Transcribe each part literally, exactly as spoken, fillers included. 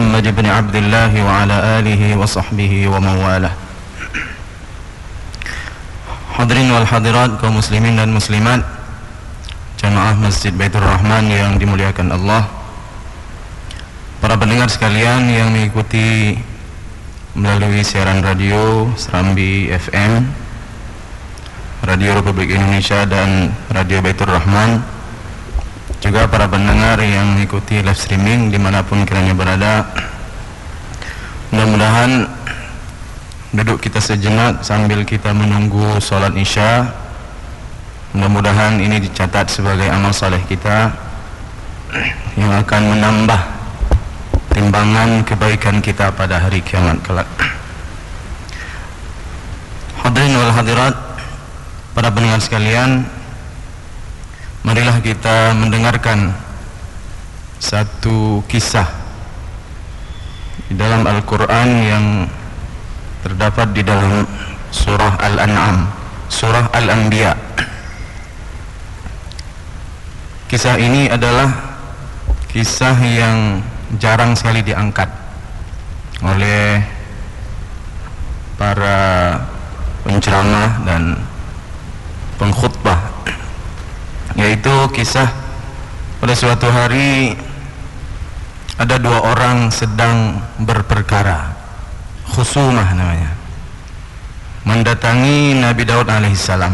محمد بن عبد الله وعلى آله وصحبه ومن والاه. Hadirin wal hadirat, kaum muslimin dan muslimat, jamaah Masjid Baitur Rahman yang dimuliakan Allah, para pendengar sekalian yang mengikuti melalui siaran radio Serambi F M, Radio Republik Indonesia dan Radio Baitur Rahman, juga para pendengar yang mengikuti live streaming dimanapun kiranya berada. Mudah-mudahan duduk kita sejenak sambil kita menunggu sholat isya, mudah-mudahan ini dicatat sebagai amal saleh kita yang akan menambah timbangan kebaikan kita pada hari kiamat kelak. Hadirin wal hadirat, para pendengar sekalian, marilah kita mendengarkan satu kisah di dalam Al-Quran yang terdapat di dalam surah Al-An'am, surah Al-Anbiya. Kisah ini adalah kisah yang jarang sekali diangkat oleh para penceramah dan pengkhutbah, yaitu kisah pada suatu hari ada dua orang sedang berperkara, khusumah namanya, mendatangi Nabi Daud alaihissalam.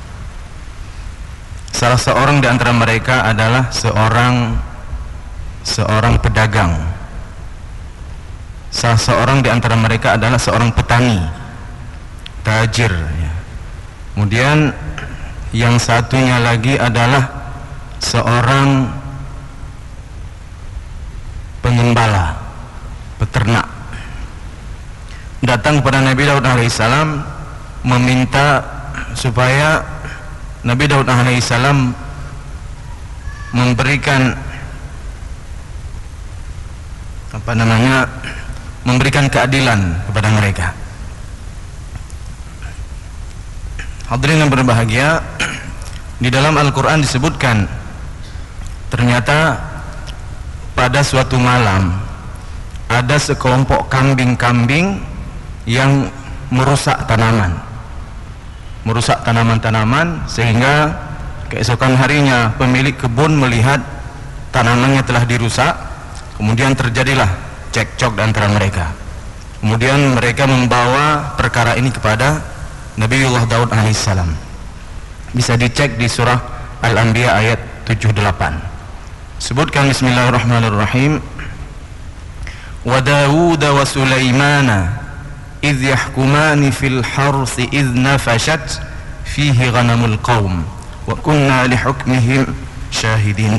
Salah seorang di antara mereka adalah seorang seorang pedagang. Salah seorang di antara mereka adalah seorang petani, tajir. Kemudian yang satunya lagi adalah seorang pengembala, peternak. Datang kepada Nabi Daud alaihissalam meminta supaya Nabi Daud alaihissalam memberikan apa namanya memberikan keadilan kepada mereka. Hadirin yang berbahagia, di dalam Al-Quran disebutkan ternyata pada suatu malam ada sekelompok kambing-kambing yang merusak tanaman merusak tanaman-tanaman sehingga keesokan harinya pemilik kebun melihat tanamannya telah dirusak. Kemudian terjadilah cekcok di antara mereka. Kemudian mereka membawa perkara ini kepada Nabiullah Daud alaihissalam. Bisa dicek di surah Al-Anbiya ayat tujuh puluh delapan. Sebutkan bismillahirrahmanirrahim. Wa Dawud wa Sulaimana idh yahkumani fil harthi idh nafashat fihi ghanamul qawm wa kunna li hukmihim syahidin.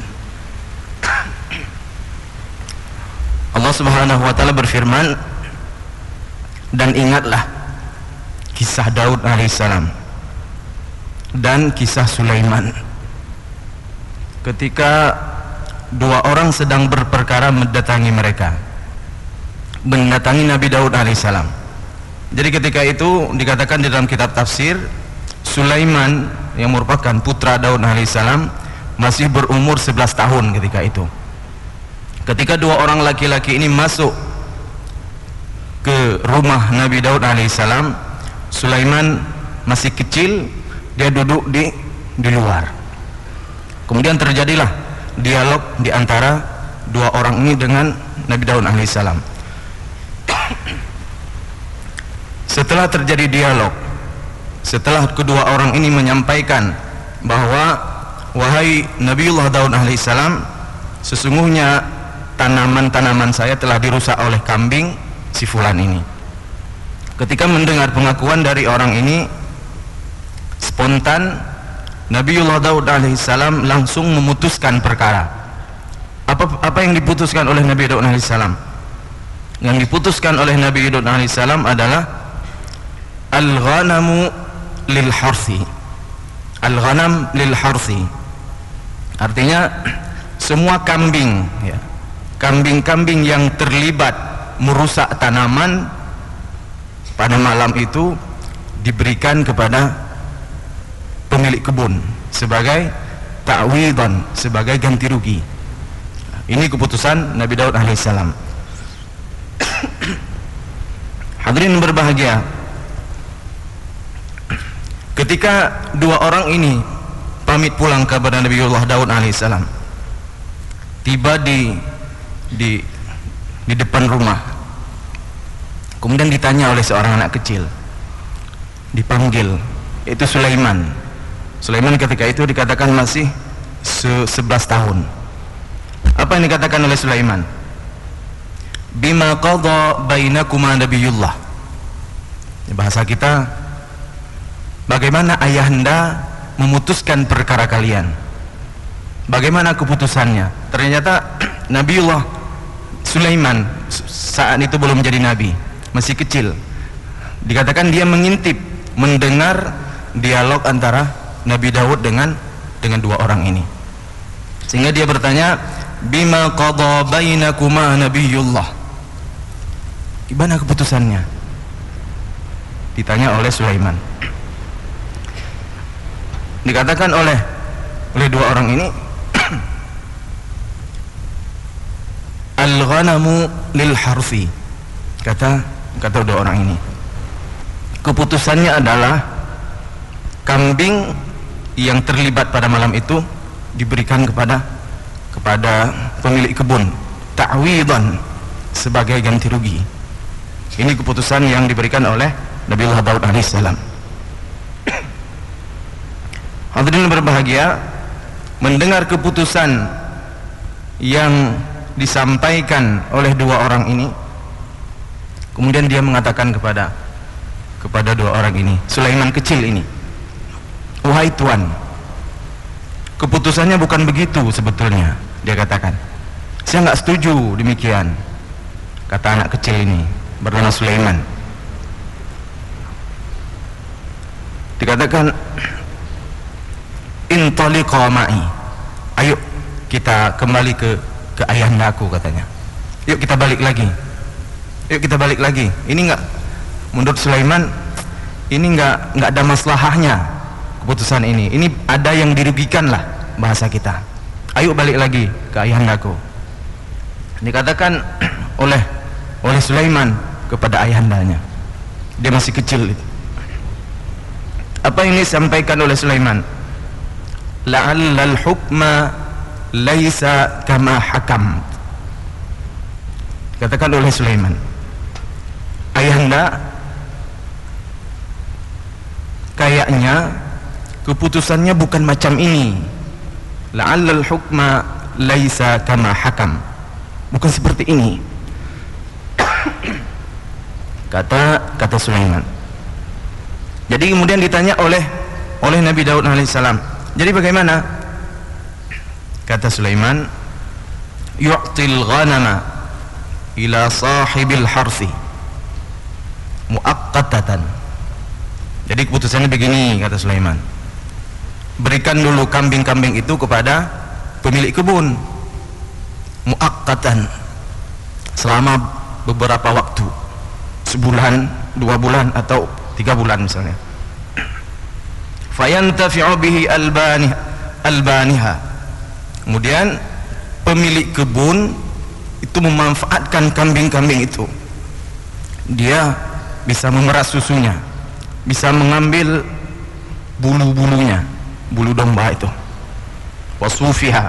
Allah subhanahu wa ta'ala berfirman, dan ingatlah kisah Daud alaihissalam dan kisah Sulaiman ketika dua orang sedang berperkara mendatangi mereka mendatangi Nabi Daud alaihissalam. Jadi ketika itu dikatakan di dalam kitab tafsir, Sulaiman yang merupakan putra Daud alaihissalam masih berumur sebelas tahun ketika itu. Ketika dua orang laki-laki ini masuk ke rumah Nabi Daud alaihissalam, Sulaiman masih kecil, dia duduk di di luar. Kemudian terjadilah dialog di antara dua orang ini dengan Nabi Daud alaihissalam. Setelah terjadi dialog, setelah kedua orang ini menyampaikan bahwa wahai Nabiullah Daud alaihissalam, sesungguhnya tanaman-tanaman saya telah dirusak oleh kambing si fulan ini. Ketika mendengar pengakuan dari orang ini, spontan Nabiullah Daud alaihissalam langsung memutuskan perkara. Apa apa yang diputuskan oleh Nabi Daud alaihissalam? Yang diputuskan oleh Nabi Daud alaihissalam adalah al-ghanamu lil harthi. Al-ghanam lil harthi artinya semua kambing, ya, kambing-kambing yang terlibat merusak tanaman pada malam itu diberikan kepada pemilik kebun sebagai ta'widan, sebagai ganti rugi. Ini keputusan Nabi Daud alaihissalam. Hadirin berbahagia, ketika dua orang ini pamit pulang kepada Nabiullah Daud alaihissalam, tiba di di di depan rumah, kemudian ditanya oleh seorang anak kecil, dipanggil, itu Sulaiman. Sulaiman ketika itu dikatakan masih sebelas tahun. Apa yang dikatakan oleh Sulaiman? Bima qadha bainakuma nabiyullah. Bahasa kita, bagaimana ayahanda memutuskan perkara kalian? Bagaimana keputusannya? Ternyata Nabiullah Sulaiman saat itu belum menjadi nabi, masih kecil. Dikatakan dia mengintip, mendengar dialog antara Nabi Daud dengan dengan dua orang ini. Sehingga dia bertanya, bima qadha bainakuma nabiyullah. Gimana keputusannya? Ditanya oleh Sulaiman. Dikatakan oleh oleh dua orang ini, al-ghanamu lil harfi. Kata kata dua orang ini, keputusannya adalah kambing yang terlibat pada malam itu diberikan kepada kepada pemilik kebun, ta'widan, sebagai ganti rugi. Ini keputusan yang diberikan oleh Nabiullah Daud alaihissalam. Hadirin berbahagia, mendengar keputusan yang disampaikan oleh dua orang ini, kemudian dia mengatakan kepada kepada dua orang ini, Sulaiman kecil ini, wahai tuan, keputusannya bukan begitu sebetulnya. Dia katakan, saya nggak setuju demikian. Kata anak kecil ini bernama Sulaiman. Dikatakan, intaliqa ma'i, ayo kita kembali ke ke ayahandaku, katanya. Yuk kita balik lagi. Yuk kita balik lagi. Ini enggak, menurut Sulaiman, ini enggak enggak ada maslahahnya keputusan ini. Ini ada yang dirugikan lah, bahasa kita. Ayo balik lagi ke ayahandaku. Dikatakan oleh oleh Sulaiman kepada ayahandanya. Dia masih kecil. Apa yang disampaikan oleh Sulaiman? La'allal hukma laisa kama hakam. Dikatakan oleh Sulaiman, ayahanda, kayaknya keputusannya bukan macam ini. La'allal hukma laisa kama hakam, bukan seperti ini. kata kata Sulaiman. Jadi kemudian ditanya oleh oleh Nabi Daud alaihissalam, jadi bagaimana? Kata Sulaiman, yu'til ghanama ila sahibil harfi muaqqatatan. Jadi keputusannya begini, kata Sulaiman, berikan dulu kambing-kambing itu kepada pemilik kebun muaqqatan, selama beberapa waktu, sebulan, dua bulan, atau tiga bulan misalnya. Fayantafi'u bihi albani albaniha. Kemudian pemilik kebun itu memanfaatkan kambing-kambing itu. Dia bisa memeras susunya, bisa mengambil bulu-bulunya, bulu domba itu, wasufiha,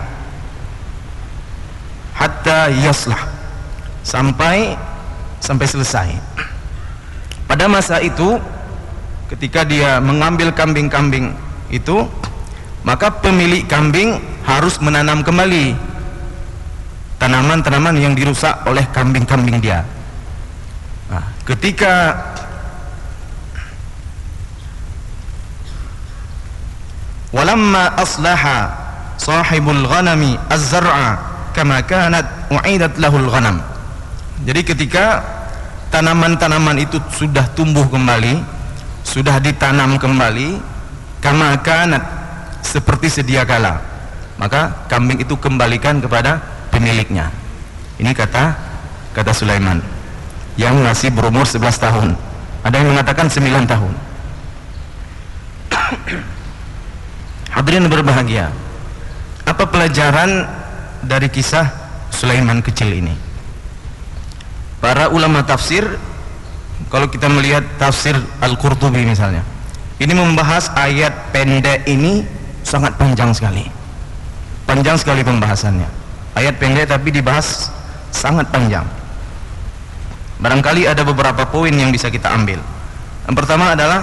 hatta yaslah, sampai sampai selesai. Pada masa itu, ketika dia mengambil kambing-kambing itu, maka pemilik kambing harus menanam kembali tanaman-tanaman yang dirusak oleh kambing-kambing dia. Nah, ketika walamma aslaha sahibul ghanami az-zar'a kama kanat u'idat lahul ghanam. Jadi ketika tanaman-tanaman itu sudah tumbuh kembali, sudah ditanam kembali, kama kanat, seperti sedia kala, maka kambing itu kembalikan kepada pemiliknya. Ini kata kata Sulaiman yang masih berumur sebelas tahun. Ada yang mengatakan sembilan tahun. Hadirin berbahagia, apa pelajaran dari kisah Sulaiman kecil ini? Para ulama tafsir kalau kita melihat tafsir Al-Qurtubi misalnya, ini membahas ayat pendek ini sangat panjang sekali, panjang sekali pembahasannya. Ayat pendek tapi dibahas sangat panjang. Barangkali ada beberapa poin yang bisa kita ambil. Yang pertama adalah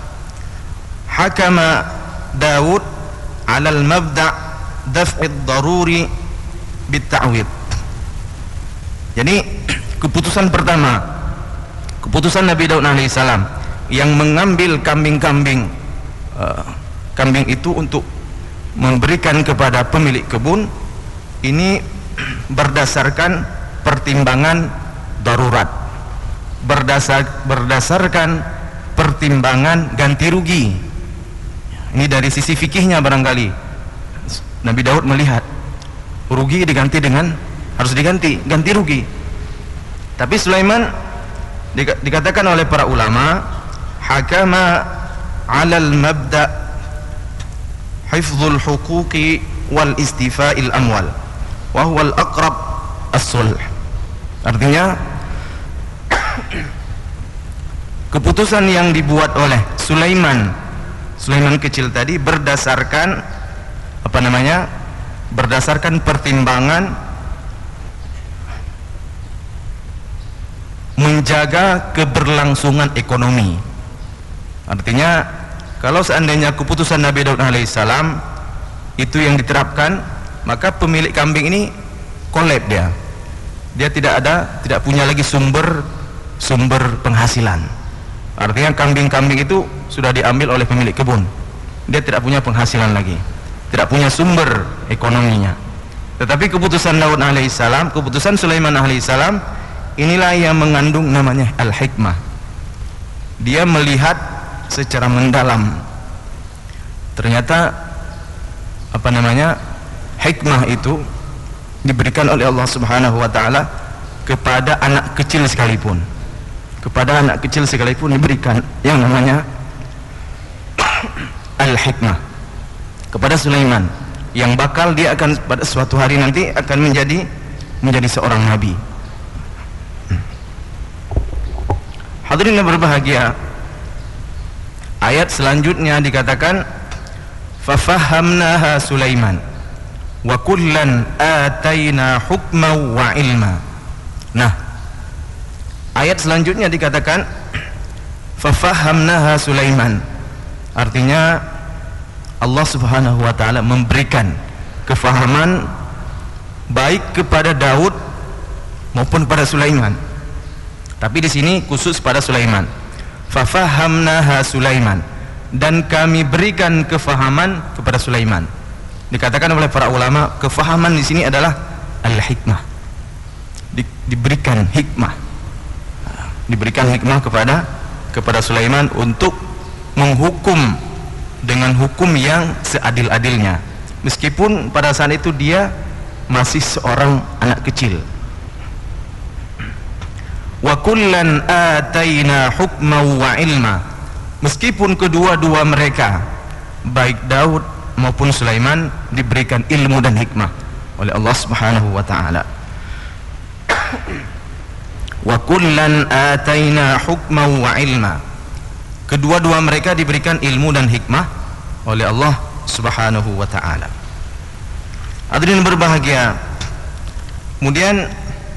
hakama Daud alal mabda' daf'id daruri bitta'wid. Jadi keputusan pertama, keputusan Nabi Daud alaihissalam yang mengambil kambing-kambing uh, kambing itu untuk memberikan kepada pemilik kebun, ini berdasarkan pertimbangan darurat, berdasar, berdasarkan pertimbangan ganti rugi. Ini dari sisi fikihnya barangkali Nabi Daud melihat rugi diganti dengan, harus diganti, ganti rugi. Tapi Sulaiman dikatakan oleh para ulama hakama alal mabda' hifdzul huquqi wal istifa'il amwal wa huwa al aqrab as-sulh. Artinya keputusan yang dibuat oleh Sulaiman Sulaiman kecil tadi berdasarkan apa namanya berdasarkan pertimbangan menjaga keberlangsungan ekonomi. Artinya kalau seandainya keputusan Nabi Daud alaihissalam itu yang diterapkan, maka pemilik kambing ini kolab, dia dia tidak ada, tidak punya lagi sumber sumber penghasilan. Artinya kambing-kambing itu sudah diambil oleh pemilik kebun, dia tidak punya penghasilan lagi, tidak punya sumber ekonominya. Tetapi keputusan Daud alaihissalam, keputusan Sulaiman alaihissalam, inilah yang mengandung namanya al-hikmah. Dia melihat secara mendalam, ternyata apa namanya hikmah itu diberikan oleh Allah Subhanahu wa taala kepada anak kecil sekalipun. Kepada anak kecil sekalipun diberikan yang namanya al-hikmah. Kepada Sulaiman yang bakal dia akan pada suatu hari nanti akan menjadi menjadi seorang nabi. Hadirin yang berbahagia, ayat selanjutnya dikatakan fafahamnaha Sulaiman wa kullan ataina hukman wa ilma. Nah, ayat selanjutnya dikatakan fafahamnaha Sulaiman, artinya Allah Subhanahu wa taala memberikan kefahaman baik kepada Daud maupun kepada Sulaiman. Tapi di sini khusus pada Sulaiman. Fafahamnaha Sulaiman, dan kami berikan kefahaman kepada Sulaiman. Dikatakan oleh para ulama, kefahaman di sini adalah al-hikmah. Di, diberikan hikmah. Diberikan hikmah kepada kepada Sulaiman untuk menghukum dengan hukum yang seadil-adilnya. Meskipun pada saat itu dia masih seorang anak kecil. Wa kullan ataina hukman wa ilma, meskipun kedua-dua mereka baik Daud maupun Sulaiman diberikan ilmu dan hikmah oleh Allah Subhanahu wa taala. Wa kullan ataina hukman wa ilma, kedua-dua mereka diberikan ilmu dan hikmah oleh Allah Subhanahu wa taala. Hadirin berbahagia, kemudian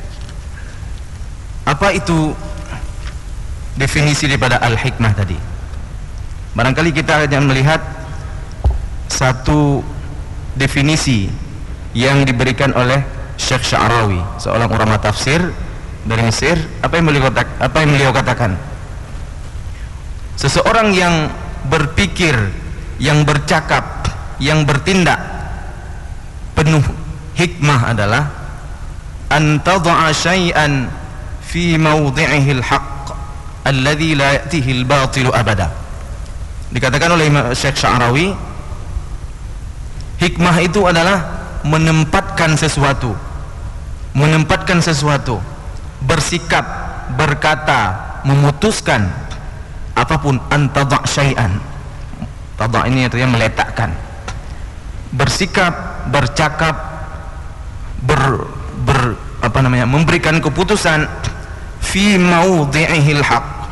apa itu definisi daripada al-hikmah tadi? Barangkali kita akan melihat satu definisi yang diberikan oleh Syekh Sya'rawi, seorang ulama tafsir dari Mesir. Apa yang beliau katakan? Apa yang beliau katakan? Seseorang yang berpikir, yang bercakap, yang bertindak penuh hikmah adalah an tad'a syai'an fi mawdi'ihil haqq alladhi la ya'tihil batilu abada. Dikatakan oleh Syekh Sya'rawi, hikmah itu adalah menempatkan sesuatu, menempatkan sesuatu, bersikap, berkata, memutuskan apapun. Antadha' syai'an, tadha' ini artinya meletakkan, bersikap, bercakap, ber, ber apa namanya memberikan keputusan fi mawdi'ihil haq,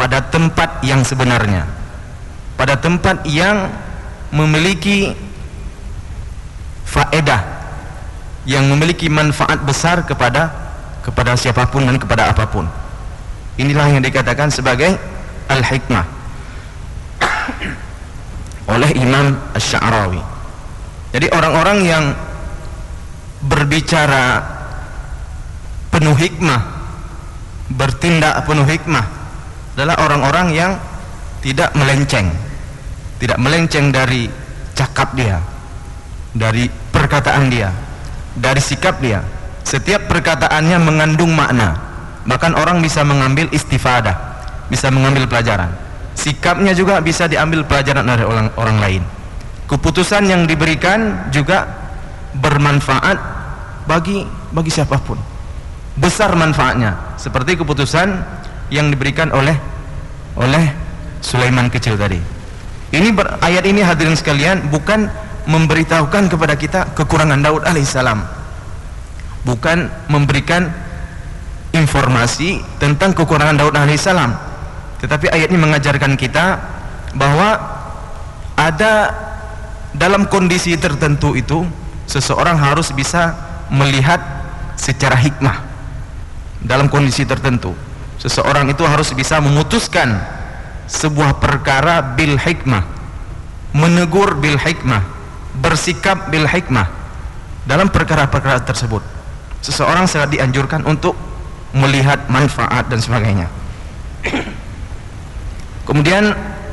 pada tempat yang sebenarnya, pada tempat yang memiliki faedah, yang memiliki manfaat besar kepada kepada siapapun dan kepada apapun. Inilah yang dikatakan sebagai al-hikmah oleh Imam Asy-Sya'rawi. Jadi orang-orang yang berbicara penuh hikmah, bertindak penuh hikmah, adalah orang-orang yang tidak melenceng, tidak melenceng dari cakap dia, dari perkataan dia, dari sikap dia. Setiap perkataannya mengandung makna, bahkan orang bisa mengambil istifadah, bisa mengambil pelajaran. Sikapnya juga bisa diambil pelajaran dari orang, orang lain. Keputusan yang diberikan juga bermanfaat bagi bagi siapapun, besar manfaatnya, seperti keputusan yang diberikan oleh oleh Sulaiman kecil tadi. Ini ber, ayat ini hadirin sekalian bukan memberitahukan kepada kita kekurangan Daud alaihissalam, bukan memberikan informasi tentang kekurangan Daud alaihissalam, tetapi ayat ini mengajarkan kita bahwa ada dalam kondisi tertentu itu seseorang harus bisa melihat secara hikmah. Dalam kondisi tertentu seseorang itu harus bisa memutuskan sebuah perkara bil hikmah, menegur bil hikmah, bersikap bil hikmah. Dalam perkara-perkara tersebut seseorang sangat dianjurkan untuk melihat manfaat dan sebagainya. Kemudian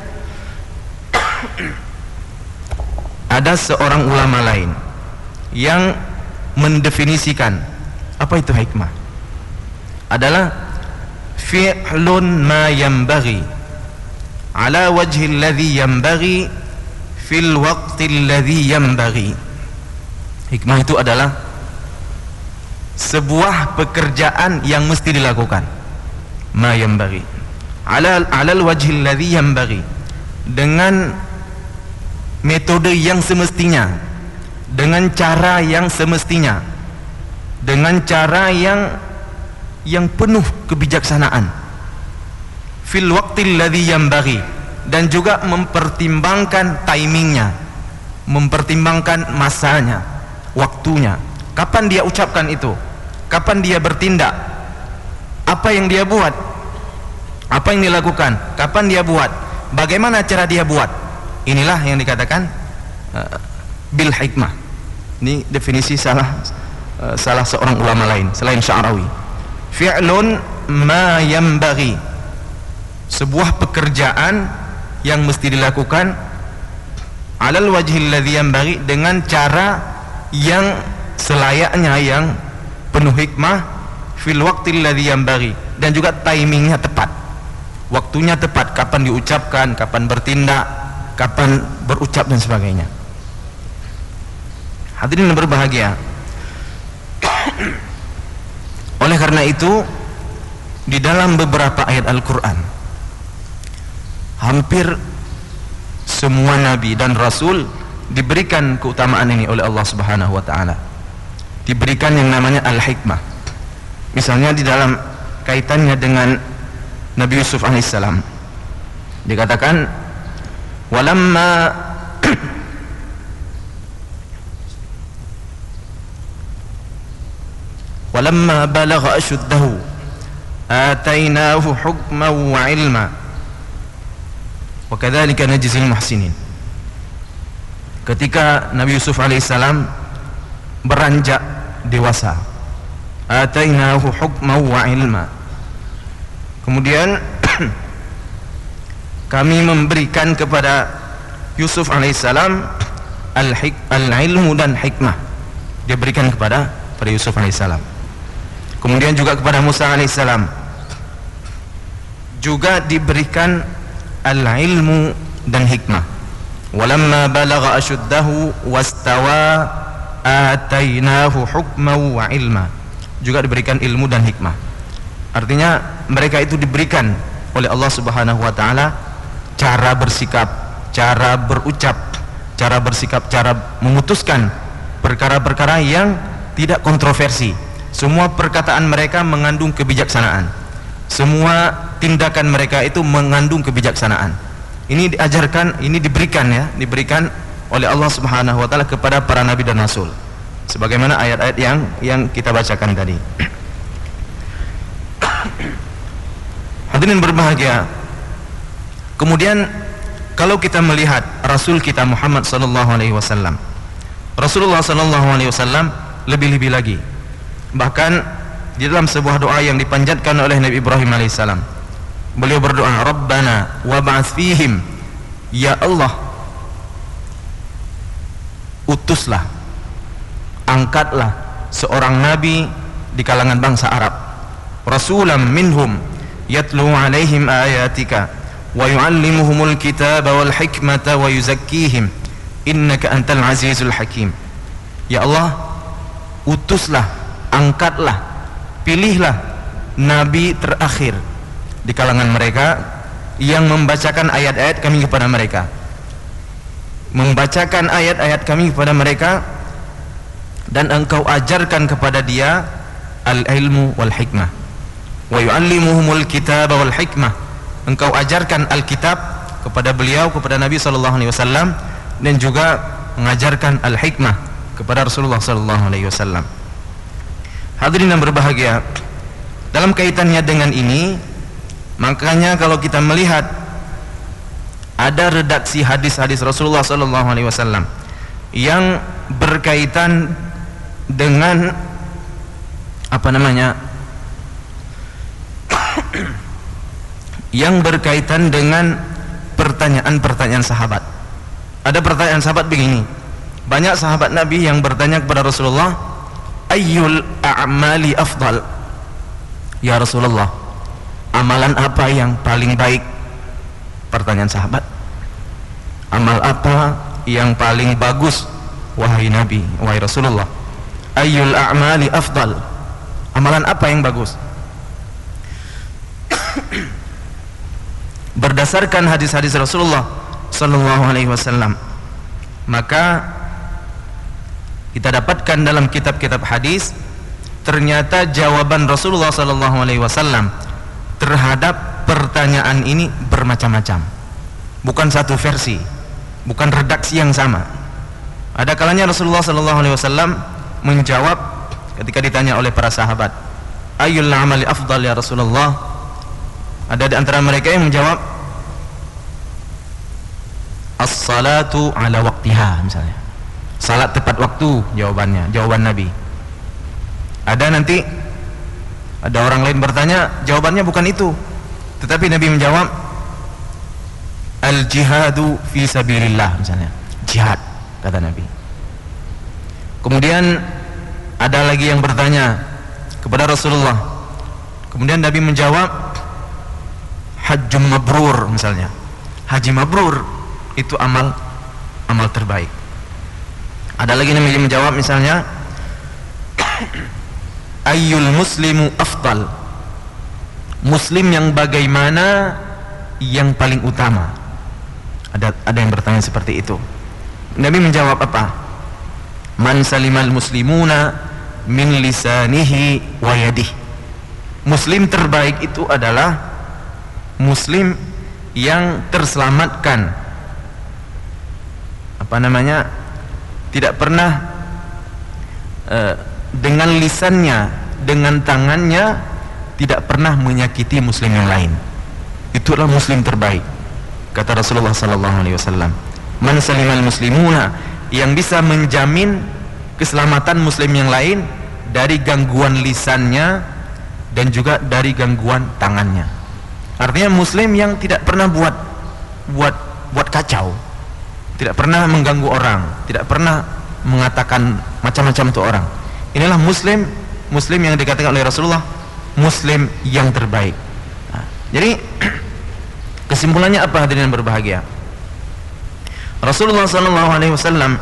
ada seorang ulama lain yang mendefinisikan apa itu hikmah, adalah fi'lun ma yanbaghi ala wajhi alladhi yanbaghi fil waqti alladhi yanbaghi. Hikmah itu adalah sebuah pekerjaan yang mesti dilakukan, ma yanbaghi ala ala wajhi alladhi yanbaghi, dengan metode yang semestinya, dengan cara yang semestinya, dengan cara yang yang penuh kebijaksanaan, fil waqtil ladzi yanbaghi, dan juga mempertimbangkan timingnya, mempertimbangkan masanya, waktunya, kapan dia ucapkan itu, kapan dia bertindak, apa yang dia buat, apa yang dilakukan, kapan dia buat, bagaimana cara dia buat. Inilah yang dikatakan uh, bil hikmah. Ini definisi salah uh, salah seorang ulama lain selain Sya'rawi. Fi'lun ma yanbaghi, sebuah pekerjaan yang mesti dilakukan alal wajhil ladzi yanbaghi, dengan cara yang selayaknya, yang penuh hikmah, fil waqtil ladzi yanbaghi, dan juga timingnya tepat, waktunya tepat, kapan diucapkan, kapan bertindak, kapan berucap dan sebagainya. Hadirin yang berbahagia, oleh karena itu di dalam beberapa ayat Al-Quran hampir semua nabi dan rasul diberikan keutamaan ini oleh Allah Subhanahu wa taala, diberikan yang namanya al-hikmah. Misalnya di dalam kaitannya dengan Nabi Yusuf alaihissalam dikatakan walamma walamma balagha ashuddahu atainahu hukman wa ilma wa kadzalika najzil muhsinin. Ketika Nabi Yusuf alaihissalam beranjak dewasa, atainahu hukman wa ilma, kemudian kami memberikan kepada Yusuf alaihissalam al-ilmu dan hikmah, dia berikan kepada pada Yusuf alaihissalam. Kemudian juga kepada Musa alaihissalam juga diberikan al-ilmu dan hikmah. Walamma balagha ashuddahu wastawa atainahu hukman wa ilma, juga diberikan ilmu dan hikmah. Artinya mereka itu diberikan oleh Allah Subhanahu wa taala cara bersikap, cara berucap, cara bersikap, cara memutuskan perkara-perkara yang tidak kontroversi. Semua perkataan mereka mengandung kebijaksanaan, semua tindakan mereka itu mengandung kebijaksanaan. Ini diajarkan, ini diberikan ya, diberikan oleh Allah Subhanahu wa taala kepada para nabi dan rasul. Sebagaimana ayat-ayat yang yang kita bacakan tadi. Hadirin berbahagia. Kemudian kalau kita melihat Rasul kita Muhammad sallallahu alaihi wasallam, Rasulullah sallallahu alaihi wasallam lebih-lebih lagi. Bahkan di dalam sebuah doa yang dipanjatkan oleh Nabi Ibrahim alaihissalam, beliau berdoa, Rabbana wab'ats fihim, ya Allah, utuslah, angkatlah seorang nabi di kalangan bangsa Arab, rasulam minhum yatlu alaihim ayatika wa yu'allimuhumul kitaba wal hikmata wa yuzakkihim innaka antal azizul hakim. Ya Allah, utuslah, angkatlah, pilihlah nabi terakhir di kalangan mereka yang membacakan ayat-ayat kami kepada mereka, membacakan ayat-ayat kami kepada mereka, dan engkau ajarkan kepada dia al-ilmu wal hikmah, wa yu'allimuhumul kitaba wal hikmah, engkau ajarkan Alkitab kepada beliau, kepada Nabi sallallahu alaihi wasallam, dan juga mengajarkan al-hikmah kepada Rasulullah sallallahu alaihi wasallam. Hadirin yang berbahagia, dalam kaitannya dengan ini, makanya kalau kita melihat ada redaksi hadis-hadis Rasulullah sallallahu alaihi wasallam yang berkaitan dengan apa namanya? yang berkaitan dengan pertanyaan-pertanyaan sahabat. Ada pertanyaan sahabat begini. Banyak sahabat Nabi yang bertanya kepada Rasulullah, ayyul a'mali afdal? Ya Rasulullah, amalan apa yang paling baik? Pertanyaan sahabat. Amal apa yang paling bagus wahai Nabi, wahai Rasulullah? Ayyul a'mali afdal? Amalan apa yang bagus? Berdasarkan hadis-hadis Rasulullah sallallahu alaihi wasallam, maka kita dapatkan dalam kitab-kitab hadis, ternyata jawaban Rasulullah sallallahu alaihi wasallam terhadap pertanyaan ini bermacam-macam. Bukan satu versi, bukan redaksi yang sama. Ada kalanya Rasulullah sallallahu alaihi wasallam menjawab ketika ditanya oleh para sahabat, ayyul amali afdal ya Rasulullah? Ada di antara mereka yang menjawab, as-salatu ala waqtiha, misalnya, salat tepat waktu, jawabannya, jawaban Nabi. Ada nanti ada orang lain bertanya, jawabannya bukan itu, tetapi Nabi menjawab, al-jihadu fi sabilillah, misalnya, jihad, kata Nabi. Kemudian ada lagi yang bertanya kepada Rasulullah, kemudian Nabi menjawab, hajjum mabrur, misalnya, haji mabrur itu amal amal terbaik. Ada lagi Nabi menjawab misalnya, ayyul muslimu afdal? Muslim yang bagaimana yang paling utama? Ada ada yang bertanya seperti itu. Nabi menjawab apa? Man salimal muslimuna min lisanihi wa yadihi. Muslim terbaik itu adalah muslim yang terselamatkan, apa namanya, tidak pernah uh, dengan lisannya, dengan tangannya, tidak pernah menyakiti muslim yang lain. Itulah muslim terbaik, kata Rasulullah sallallahu alaihi wasallam. Man salimal muslimuna, yang bisa menjamin keselamatan muslim yang lain dari gangguan lisannya dan juga dari gangguan tangannya. Artinya muslim yang tidak pernah buat buat buat kacau, tidak pernah mengganggu orang, tidak pernah mengatakan macam-macam untuk orang. Inilah muslim, muslim yang dikatakan oleh Rasulullah muslim yang terbaik. Nah, jadi kesimpulannya apa, hadirin yang berbahagia? Rasulullah sallallahu alaihi wasallam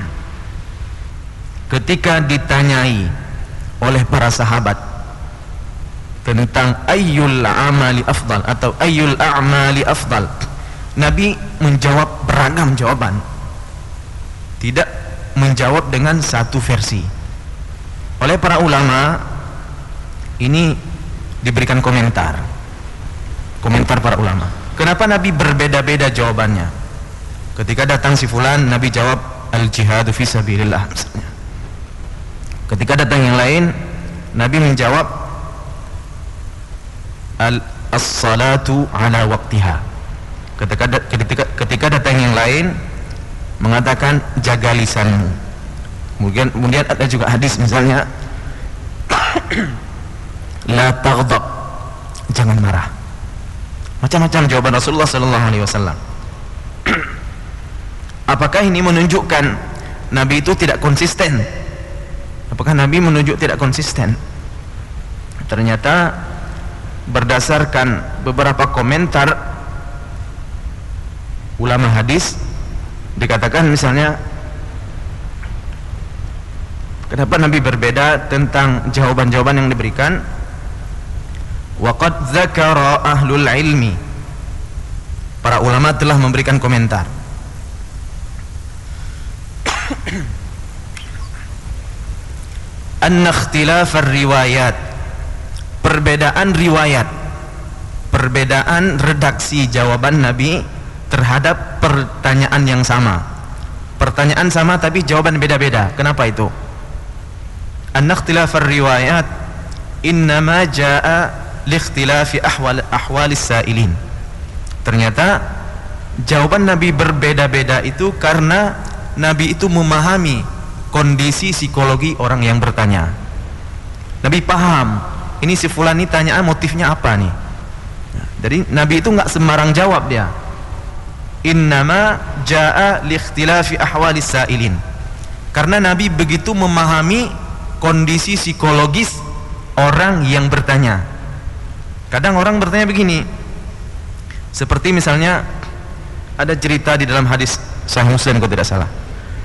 ketika ditanyai oleh para sahabat tentang ayyul amali afdal atau ayyul a'mali afdal, Nabi menjawab beragam jawaban, tidak menjawab dengan satu versi. Oleh para ulama ini diberikan komentar. komentar para ulama. Kenapa Nabi berbeda-beda jawabannya? Ketika datang si fulan, Nabi jawab al-jihadu fi sabilillah misalnya. Ketika datang yang lain, Nabi menjawab al-salatu ala waqtiha. Ketika, ketika ketika datang yang lain mengatakan jaga lisanmu. Kemudian kemudian ada juga hadis misalnya la taghdab, jangan marah. Macam-macam jawaban Rasulullah sallallahu alaihi wasallam. Apakah ini menunjukkan Nabi itu tidak konsisten? Apakah Nabi menunjuk tidak konsisten? Ternyata berdasarkan beberapa komentar ulama hadis dikatakan misalnya, kenapa Nabi berbeda tentang jawaban-jawaban yang diberikan? Waqad dzakara ahlul ilmi, para ulama telah memberikan komentar. Anna ikhtilafar riwayat, perbedaan riwayat, perbedaan redaksi jawaban Nabi terhadap pertanyaan yang sama. Pertanyaan sama tapi jawaban beda-beda. Kenapa itu? Anna ikhtilafar riwayat innama jaa liikhtilafi ahwal ahwalis sa'ilin. Ternyata jawaban Nabi berbeda-beda itu karena Nabi itu memahami kondisi psikologi orang yang bertanya. Nabi paham, ini si fulan ini tanyaan motifnya apa nih. Jadi Nabi itu nggak sembarang jawab dia. Innama jaa liikhtilafi ahwalis sa'ilin. Karena Nabi begitu memahami kondisi psikologis orang yang bertanya. Kadang orang bertanya begini, seperti misalnya ada cerita di dalam hadis Sahih Muslim kalau tidak salah.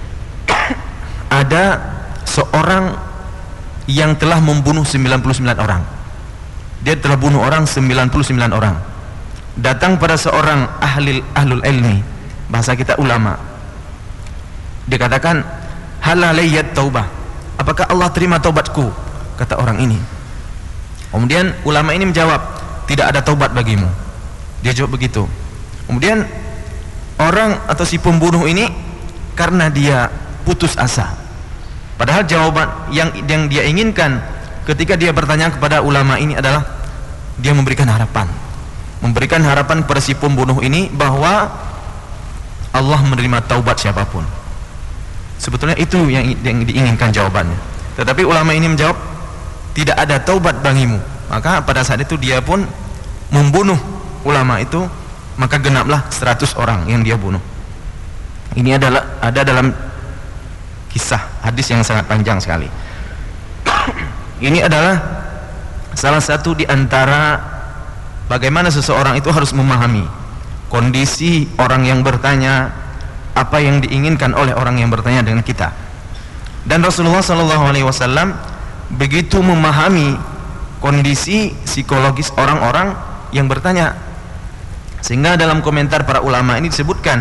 Ada seorang yang telah membunuh sembilan puluh sembilan orang. Dia telah bunuh orang sembilan puluh sembilan orang. Datang pada seorang ahli ahlul ilmi, bahasa kita ulama. Dikatakan halalayat taubah. Apakah Allah terima taubatku? Kata orang ini. Kemudian ulama ini menjawab, tidak ada taubat bagimu. Dia jawab begitu. Kemudian orang atau si pembunuh ini karena dia putus asa, padahal jawaban yang yang dia inginkan ketika dia bertanya kepada ulama ini adalah dia memberikan harapan, memberikan harapan kepada si pembunuh ini bahwa Allah menerima taubat siapapun. Sebetulnya itu yang, yang diinginkan jawabannya. Tetapi ulama ini menjawab tidak ada taubat bagimu. Maka pada saat itu dia pun membunuh ulama itu, maka genaplah seratus orang yang dia bunuh. Ini adalah ada dalam kisah hadis yang sangat panjang sekali. Ini adalah salah satu di antara bagaimana seseorang itu harus memahami kondisi orang yang bertanya, apa yang diinginkan oleh orang yang bertanya dengan kita. Dan Rasulullah shallallahu alaihi wasallam begitu memahami kondisi psikologis orang-orang yang bertanya, sehingga dalam komentar para ulama ini disebutkan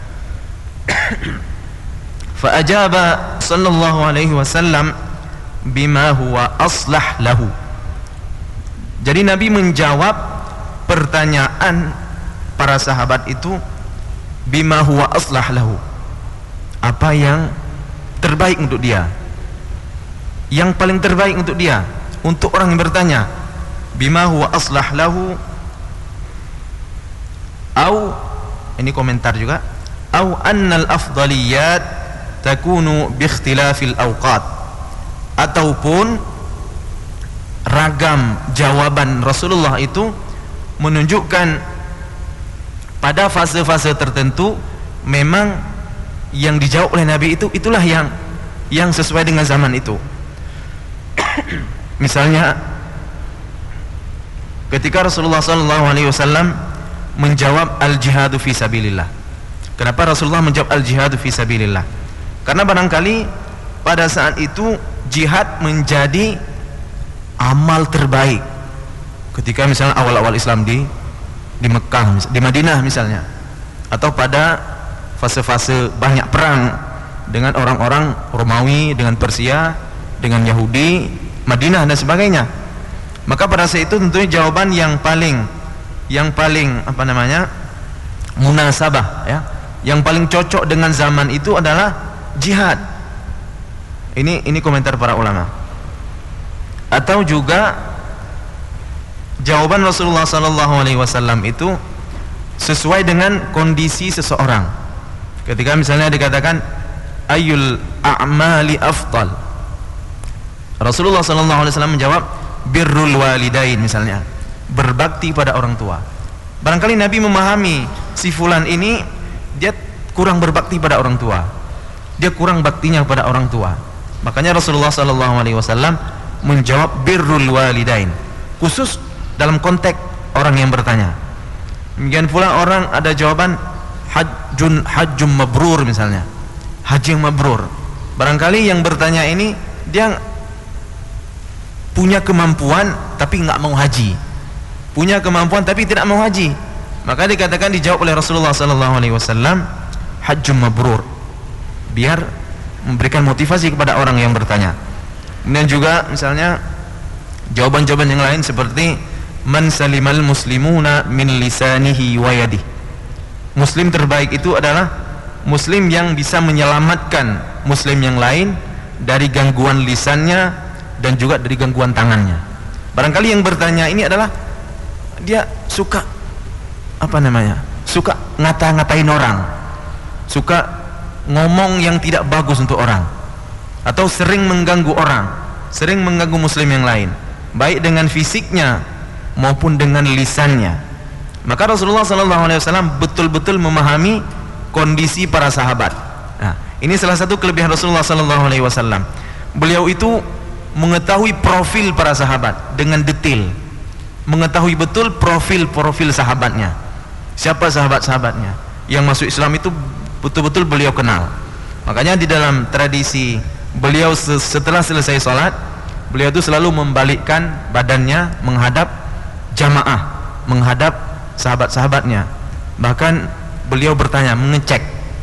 fa'ajaba sallallahu alaihi wasallam bima huwa aslah lahu. Jadi Nabi menjawab pertanyaan para sahabat itu bima huwa aslah lahu, apa yang terbaik untuk dia, yang paling terbaik untuk dia, untuk orang yang bertanya. Bima huwa aslah lahu, au, ini komentar juga, au annal afdaliyat takunu biikhtilafil awqat, ataupun ragam jawaban Rasulullah itu menunjukkan pada fase-fase tertentu memang yang dijawab oleh Nabi itu itulah yang yang sesuai dengan zaman itu. Misalnya ketika Rasulullah shallallahu alaihi wasallam menjawab al-jihadu fi sabilillah. Kenapa Rasulullah menjawab al-jihadu fi sabilillah? Karena barangkali pada saat itu jihad menjadi amal terbaik. Ketika misalnya awal-awal Islam di di Mekah, di Madinah misalnya, atau pada fase-fase banyak perang dengan orang-orang Romawi, dengan Persia, dengan Yahudi, Madinah dan sebagainya. Maka pada saat itu tentunya jawaban yang paling yang paling apa namanya munasabah ya, yang paling cocok dengan zaman itu adalah jihad. Ini ini komentar para ulama. Atau juga jawaban Rasulullah sallallahu alaihi wasallam itu sesuai dengan kondisi seseorang. Ketika misalnya dikatakan ayyul a'mali afdal, Rasulullah sallallahu alaihi wasallam menjawab birrul walidain, misalnya berbakti pada orang tua. Barangkali Nabi memahami si fulan ini dia kurang berbakti pada orang tua, dia kurang baktinya pada orang tua, makanya Rasulullah sallallahu alaihi wasallam menjawab birrul walidain, khusus dalam konteks orang yang bertanya. Demikian pula orang ada jawaban hajjun hajjum mabrur, misalnya haji yang mabrur. Barangkali yang bertanya ini dia punya kemampuan tapi nggak mau haji, punya kemampuan tapi tidak mau haji, maka dikatakan dijawab oleh Rasulullah sallallahu alaihi wasallam hajjum mabrur, biar memberikan motivasi kepada orang yang bertanya. Kemudian juga misalnya jawaban-jawaban yang lain seperti man salimal muslimuna min lisanihi wa yadihi. Muslim terbaik itu adalah muslim yang bisa menyelamatkan muslim yang lain dari gangguan lisannya dan juga dari gangguan tangannya. Barangkali yang bertanya ini adalah dia suka apa namanya suka ngata-ngatain orang, suka ngomong yang tidak bagus untuk orang, atau sering mengganggu orang, sering mengganggu muslim yang lain, baik dengan fisiknya maupun dengan lisannya. Maka Rasulullah sallallahu alaihi wasallam betul-betul memahami kondisi para sahabat. Nah, ini salah satu kelebihan Rasulullah sallallahu alaihi wasallam. Beliau itu mengetahui profil para sahabat dengan detail, mengetahui betul profil-profil sahabatnya, siapa sahabat-sahabatnya yang masuk Islam itu betul-betul beliau kenal. Makanya di dalam tradisi beliau setelah selesai sholat, beliau itu selalu membalikkan badannya menghadap jamaah, menghadap sahabat-sahabatnya. Bahkan beliau bertanya, mengecek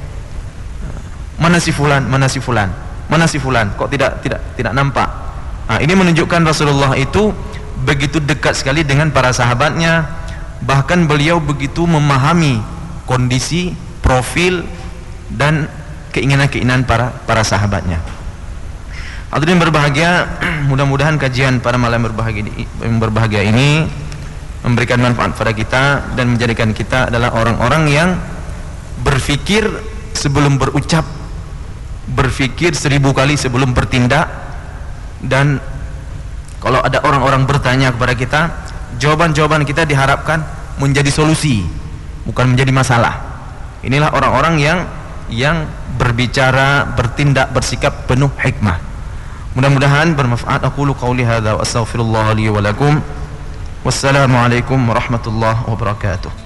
mana si fulan, mana si fulan, mana si fulan, kok tidak tidak tidak nampak. Nah, ini menunjukkan Rasulullah itu begitu dekat sekali dengan para sahabatnya, bahkan beliau begitu memahami kondisi, profil dan keinginan-keinginan para para sahabatnya. Hadirin berbahagia, mudah-mudahan kajian pada malam berbahagia ini, berbahagia ini memberikan manfaat pada kita dan menjadikan kita adalah orang-orang yang berpikir sebelum berucap, berpikir seribu kali sebelum bertindak. Dan kalau ada orang-orang bertanya kepada kita, jawaban-jawaban kita diharapkan menjadi solusi, bukan menjadi masalah. Inilah orang-orang yang yang berbicara, bertindak, bersikap penuh hikmah. Mudah-mudahan bermanfaat. Aqulu qauli hadza wa astaghfirullah li wa lakum. Wassalamualaikum warahmatullahi wabarakatuh.